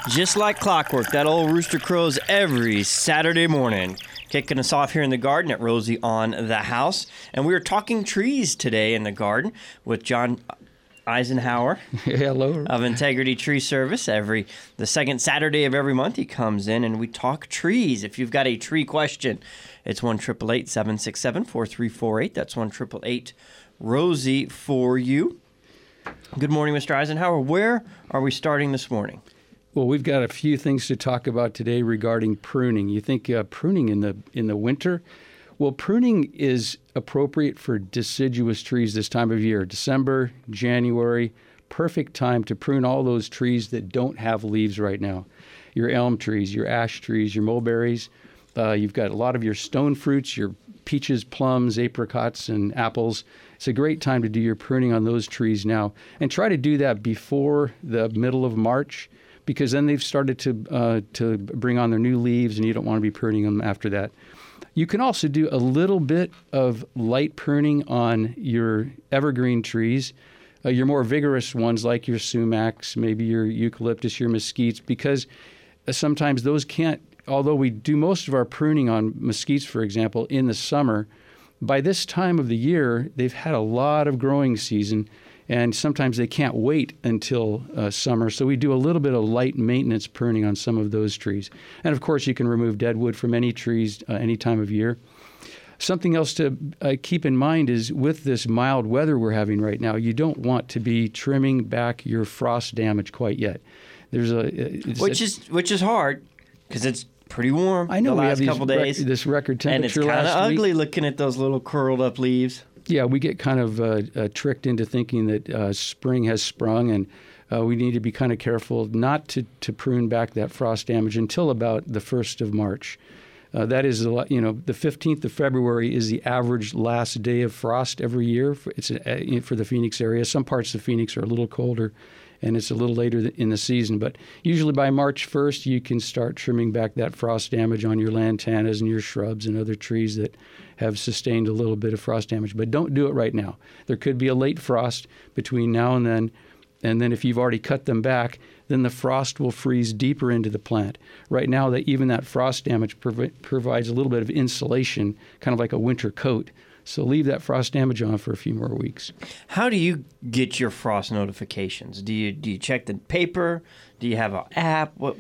Just like clockwork, that old rooster crows every Saturday morning. Kicking us off here in the garden at Rosie on the House. And we are talking trees today in the garden with John Eisenhower. Hello. Of Integrity Tree Service. The second Saturday of every month he comes in and we talk trees. If you've got a tree question, it's 1-888-767-4348. That's 1-888-ROSIE for you. Good morning, Mr. Eisenhower. Where are we starting this morning? Well, we've got a few things to talk about today regarding pruning. You think pruning in the winter? Well, pruning is appropriate for deciduous trees this time of year. December, January, perfect time to prune all those trees that don't have leaves right now. Your elm trees, your ash trees, your mulberries. You've got a lot of your stone fruits, your peaches, plums, apricots, and apples. It's a great time to do your pruning on those trees now. And try to do that before the middle of March, because then they've started to bring on their new leaves, and you don't want to be pruning them after that. You can also do a little bit of light pruning on your evergreen trees, your more vigorous ones like your sumacs, maybe your eucalyptus, your mesquites, because sometimes those can't, although we do most of our pruning on mesquites, for example, in the summer, by this time of the year, they've had a lot of growing season, and sometimes they can't wait until summer. So we do a little bit of light maintenance pruning on some of those trees. And of course, you can remove dead wood from any trees any time of year. Something else to keep in mind is with this mild weather we're having right now, you don't want to be trimming back your frost damage quite yet. Which is hard because it's pretty warm. I know the last we have couple days. This record temperature and it's kind of ugly week. Looking at those little curled up leaves. Yeah, we get kind of tricked into thinking that spring has sprung, and we need to be kind of careful not to prune back that frost damage until about the 1st of March. That is, the 15th of February is the average last day of frost every year. It's for the Phoenix area. Some parts of Phoenix are a little colder, and it's a little later in the season. But usually by March 1st, you can start trimming back that frost damage on your lantanas and your shrubs and other trees that have sustained a little bit of frost damage. But don't do it right now. There could be a late frost between now and then if you've already cut them back, then the frost will freeze deeper into the plant. Right now, even that frost damage provides a little bit of insulation, kind of like a winter coat. So leave that frost damage on for a few more weeks. How do you get your frost notifications? Do you check the paper? Do you have an app? What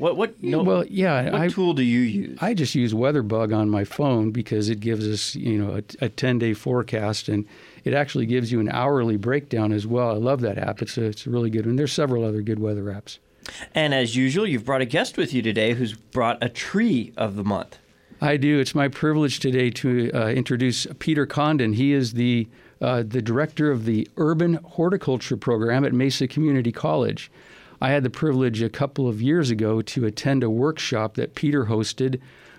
tool do you use? I just use WeatherBug on my phone because it gives us, a 10-day forecast, and it actually gives you an hourly breakdown as well. I love that app. It's a really good one. There's several other good weather apps. And as usual, you've brought a guest with you today who's brought a tree of the month. I do. It's my privilege today to introduce Peter Condon. He is the director of the Urban Horticulture Program at Mesa Community College. I had the privilege a couple of years ago to attend a workshop that Peter hosted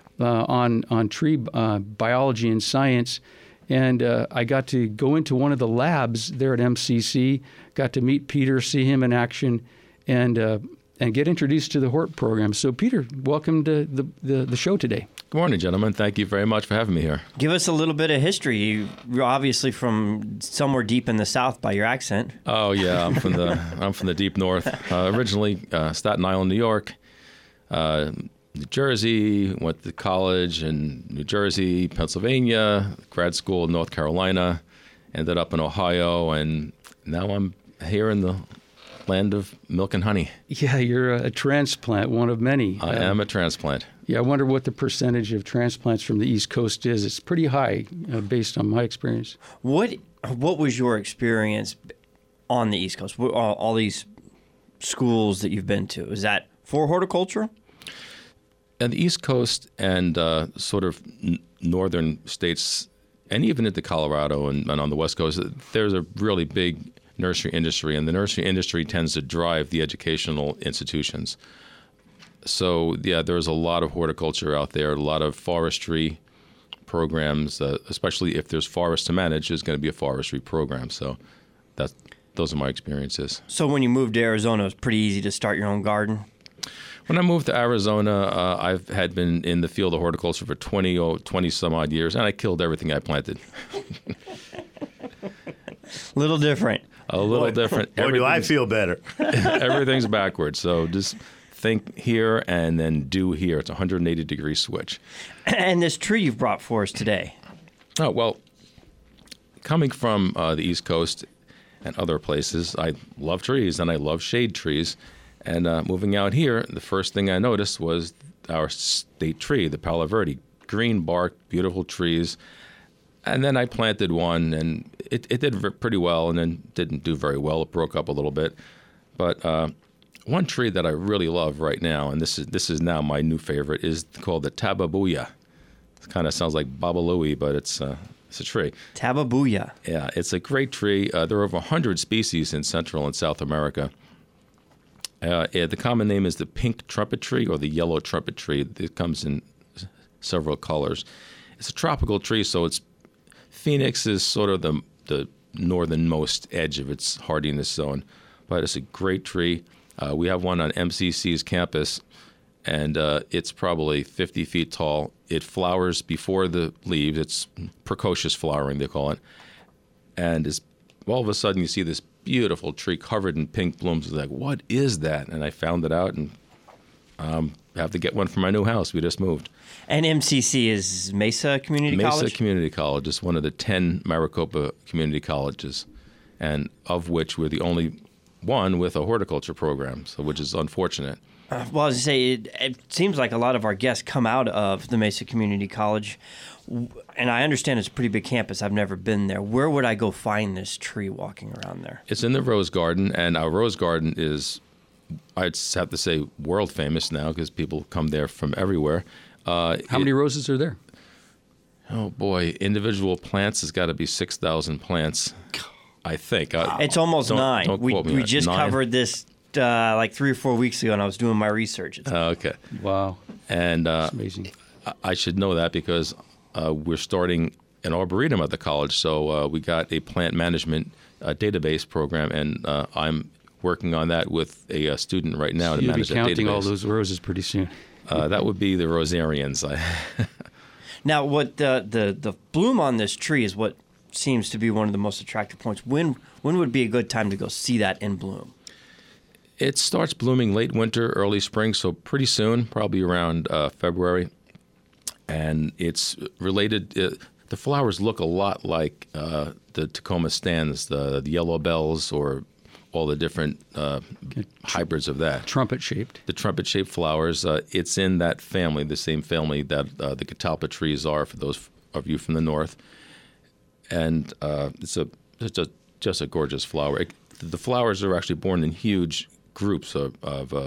on tree biology and science, and I got to go into one of the labs there at MCC, got to meet Peter, see him in action, and get introduced to the Hort program. So, Peter, welcome to the show today. Good morning, gentlemen. Thank you very much for having me here. Give us a little bit of history. You're obviously from somewhere deep in the South by your accent. Oh yeah, I'm from the deep North. Originally, Staten Island, New York, New Jersey. Went to college in New Jersey, Pennsylvania, grad school in North Carolina. Ended up in Ohio, and now I'm here in the land of milk and honey. Yeah, you're a transplant, one of many. I am a transplant. Yeah, I wonder what the percentage of transplants from the East Coast is. It's pretty high based on my experience. What was your experience on the East Coast? All these schools that you've been to, is that for horticulture? And the East Coast and sort of northern states, and even into Colorado and on the West Coast, there's a really big nursery industry, and the nursery industry tends to drive the educational institutions. So, yeah, there's a lot of horticulture out there, a lot of forestry programs, especially if there's forest to manage, there's going to be a forestry program. So those are my experiences. So when you moved to Arizona, it was pretty easy to start your own garden? When I moved to Arizona, I had been in the field of horticulture for 20 some odd years, and I killed everything I planted. Little different. A little different. Boy, do I feel better. Everything's backwards. So just think here and then do here. It's a 180-degree switch. And this tree you've brought for us today. Oh, well, coming from the East Coast and other places, I love trees and I love shade trees. And moving out here, the first thing I noticed was our state tree, the Palo Verde. Green bark, beautiful trees. And then I planted one, and it did pretty well, and then didn't do very well. It broke up a little bit. But one tree that I really love right now, and this is now my new favorite, is called the Tabebuya. It kind of sounds like Babalooey, but it's a tree. Tabebuya. Yeah, it's a great tree. There are over 100 species in Central and South America. The common name is the pink trumpet tree or the yellow trumpet tree. It comes in several colors. It's a tropical tree, so Phoenix is sort of the northernmost edge of its hardiness zone, but it's a great tree. We have one on MCC's campus, and it's probably 50 feet tall. It flowers before the leaves. It's precocious flowering, they call it. And all of a sudden you see this beautiful tree covered in pink blooms. It's like, what is that? And I found it out, and I have to get one for my new house. We just moved. And MCC is Mesa Community College? Mesa Community College is one of the 10 Maricopa community colleges, and of which we're the only one with a horticulture program, so which is unfortunate. Well, as I say, it seems like a lot of our guests come out of the Mesa Community College, and I understand it's a pretty big campus. I've never been there. Where would I go find this tree walking around there? It's in the Rose Garden, and our Rose Garden is, I'd have to say, world famous now because people come there from everywhere. How many roses are there? Oh, boy. Individual plants has got to be 6,000 plants, I think. It's almost 9. Don't quote me on we that. just 9? covered this like 3 or 4 weeks ago, and I was doing my research. Okay. Wow. And That's amazing. I should know that because we're starting an arboretum at the college. So we got a plant management database program, and I'm working on that with a student right now to You'll be manage that database. counting all those roses pretty soon. That would be the Rosarians. Now, what the bloom on this tree is what seems to be one of the most attractive points. When would be a good time to go see that in bloom? It starts blooming late winter, early spring, so pretty soon, probably around February. And it's related. The flowers look a lot like the Tacoma stands, the yellow bells, or all the different hybrids of that. Trumpet-shaped. The trumpet-shaped flowers. It's in that family, the same family that the catalpa trees are for those of you from the north. And it's just a gorgeous flower. The flowers are actually born in huge groups of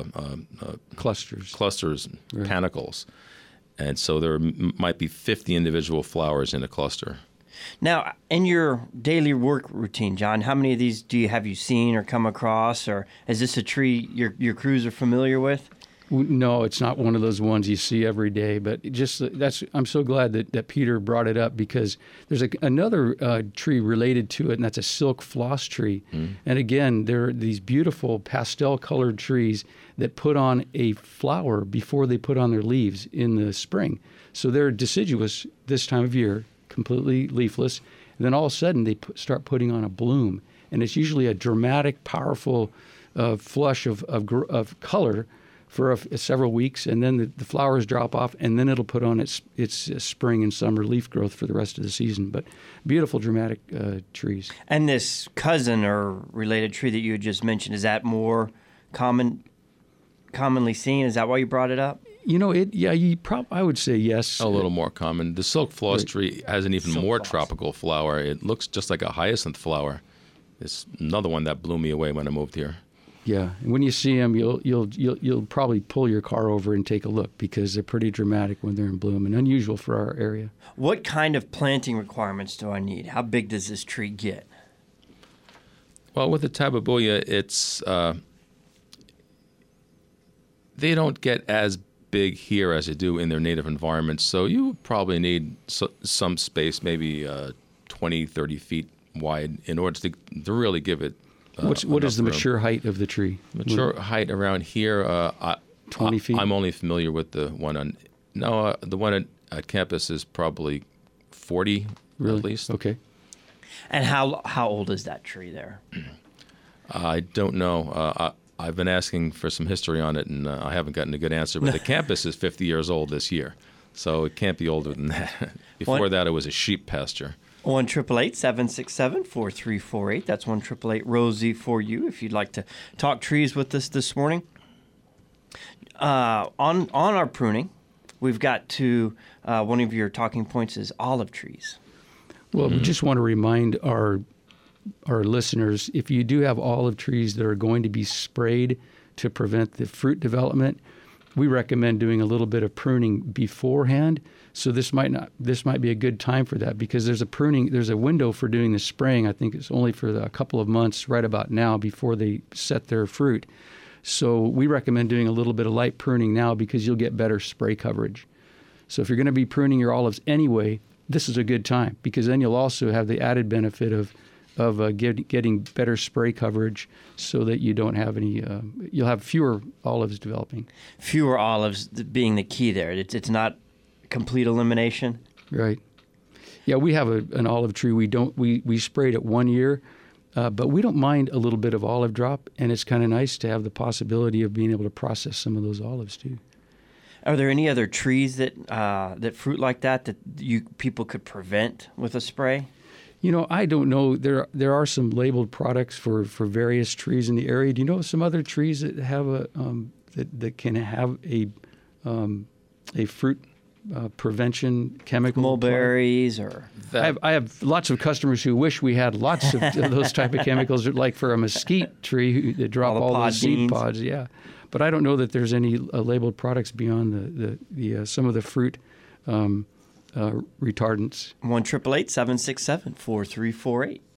Clusters. Right. Panicles. And so there might be 50 individual flowers in a cluster. Now, in your daily work routine, John, how many of these have you seen or come across, or is this a tree your crews are familiar with? No, it's not one of those ones you see every day, but I'm so glad that Peter brought it up because there's another tree related to it, and that's a silk floss tree. Mm. And again, there are these beautiful pastel-colored trees that put on a flower before they put on their leaves in the spring. So they're deciduous this time of year, completely leafless, and then all of a sudden they start putting on a bloom. And it's usually a dramatic, powerful flush of color for several weeks, and then the flowers drop off, and then it'll put on its spring and summer leaf growth for the rest of the season. But beautiful, dramatic trees. And this cousin or related tree that you had just mentioned, is that more commonly seen? Is that why you brought it up? I would say yes. A little more common. The silk floss tree has an even more tropical flower. It looks just like a hyacinth flower. It's another one that blew me away when I moved here. Yeah, and when you see them, you'll probably pull your car over and take a look because they're pretty dramatic when they're in bloom and unusual for our area. What kind of planting requirements do I need? How big does this tree get? Well, with the Tabebuya, it's they don't get as big here as they do in their native environments, so you probably need some space, maybe 20, 30 feet wide, in order to really give it. What is the mature height of the tree? Mature height around here, 20 feet? I'm only familiar with the one on... No, the one at campus is probably 40 really? At least. Okay. And how old is that tree there? I don't know. I've been asking for some history on it, and I haven't gotten a good answer. But the campus is 50 years old this year, so it can't be older than that. Before that, it was a sheep pasture. 1-888-767-4348. That's 1-888-ROSIE for you if you'd like to talk trees with us this morning. On our pruning, we've got to one of your talking points is olive trees. Well, we just want to remind our listeners, if you do have olive trees that are going to be sprayed to prevent the fruit development, we recommend doing a little bit of pruning beforehand. So this might be a good time for that, because there's a window for doing the spraying. I think it's only for a couple of months right about now before they set their fruit. So we recommend doing a little bit of light pruning now, because you'll get better spray coverage. So if you're going to be pruning your olives anyway, this is a good time, because then you'll also have the added benefit of getting better spray coverage, so that you don't have any. You'll have fewer olives developing. Fewer olives being the key there. It's not complete elimination. Right. Yeah, we have an olive tree. We sprayed it 1 year, but we don't mind a little bit of olive drop, and it's kind of nice to have the possibility of being able to process some of those olives too. Are there any other trees that fruit like that people could prevent with a spray? You know, I don't know. There are some labeled products for various trees in the area. Do you know some other trees that have that can have a fruit prevention chemical? Mulberries or I have lots of customers who wish we had lots of those type of chemicals, like for a mesquite tree that drop all those seed pods. Yeah, but I don't know that there's any labeled products beyond the some of the fruit retardants. 1-888-767-4348.